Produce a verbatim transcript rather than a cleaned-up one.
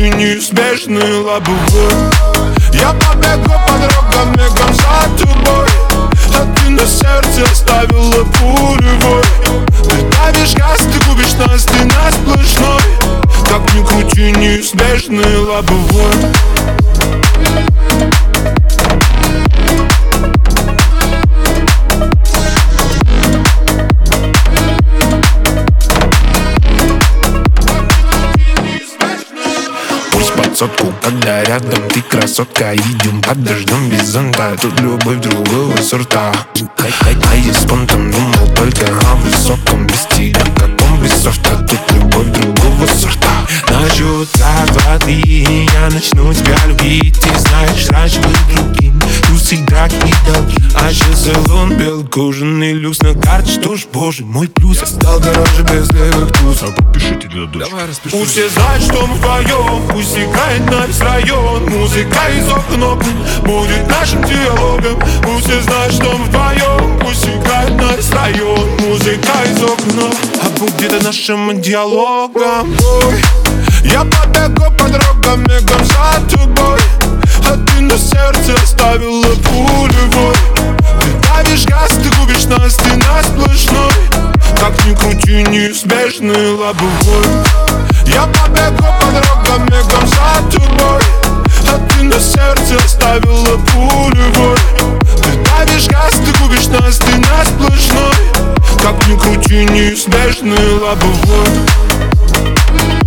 кручу неизбежный лобовой. Я побегу по дорогам мигом за тобой, а ты на сердце оставила пулевой. Ты давишь газ, ты губишь нас, ты на сплошной. Как ни крути, неизбежный лобовой. Под сотку, когда рядом ты красотка. Идем под дождем без зонта, тут любовь другого сорта. А я спонтан думал только о высоком, без тебя каком без софта. Тут любовь другого сорта. На счет раз, два, три я начну тебя любить. Ты знаешь, раньше был другим, тусы, драки и долги. А сейчас салон, белый кожаный люкс на карте. Что ж, боже мой плюс, я стал дороже без левых туз. А подпишите для дочь. Давай распиши. Пусть все знают, что мы вдвоем, пусть играет на весь район. Музыка из окна будет нашим диалогом. Пусть все знают, что мы вдвоем, пусть играет на весь район. Музыка из окна, а будет нашим диалогом. Ой, я побегу по дорогам мигом за тобой, а ты на сердце оставила пулевой. Ты давишь газ, ты губишь нас, ты на сплошной. Как ни крути, неизбежный лобовой. Я побегу по дорогам мигом за тобой, а ты на сердце оставила пулевой. Ты давишь газ, ты губишь нас, ты на сплошной. Как ни крути, неизбежный лобовой.